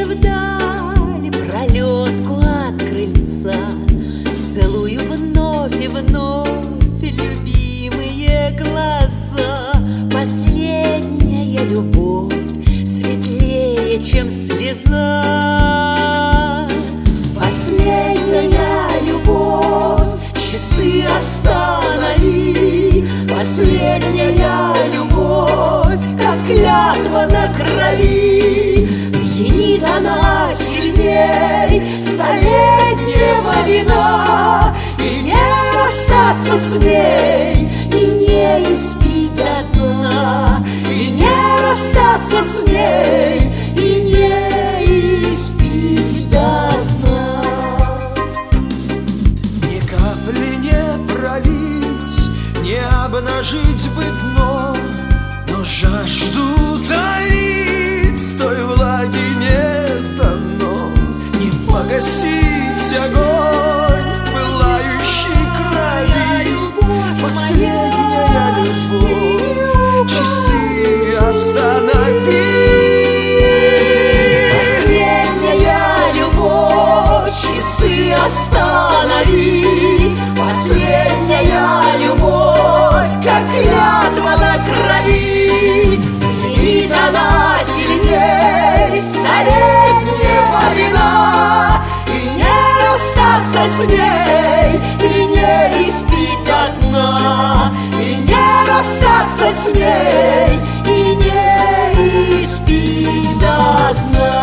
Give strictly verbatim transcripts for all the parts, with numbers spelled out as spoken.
ветер вдали пролетку от крыльца. Целую вновь и вновь любимые глаза. Последняя любовь светлее, чем слеза. Последняя любовь, часы останови. Последняя любовь, как клятва на крови. Пьянит она сильней столетнего вина. И не расстаться с ней, и не испить до дна. И не расстаться с ней, и не испить до дна. Ни капли не пролить, не обнажить бы дно, но жажду утолить той влаги не дано. Не погасить огонь пылающей крови. Последняя любовь, часы останови. Последняя любовь, часы останови. Последняя любовь, как клятва на крови. Пьянит она сильней столетнего вина. И не расстаться с ней, и не испить до дна. И не расстаться с ней, и не испить до дна.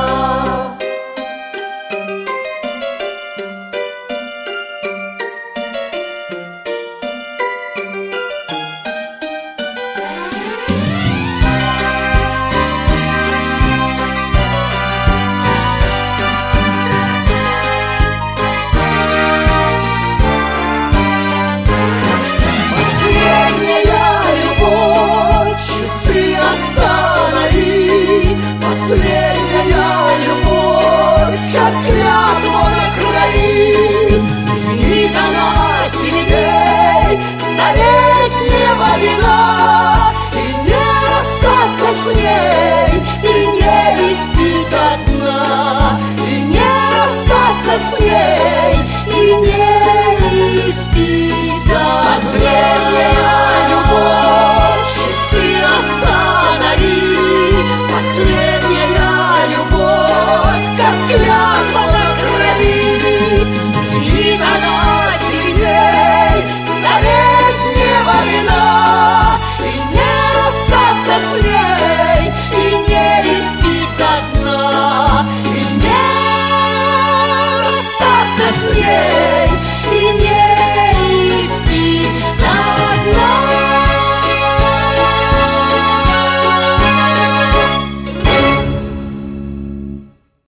Последняя любовь, как клятва на крови. Пьянит она сильней столетнего вина. И не расстаться с ней, и не испить до дна. И не расстаться с ней, и не испить до дна. Последняя любовь, часы останови. Последняя любовь, как клятва на крови. Пьянит она сильней столетнего вина. И не расстаться с ней, и не испить до дна. И не расстаться с ней.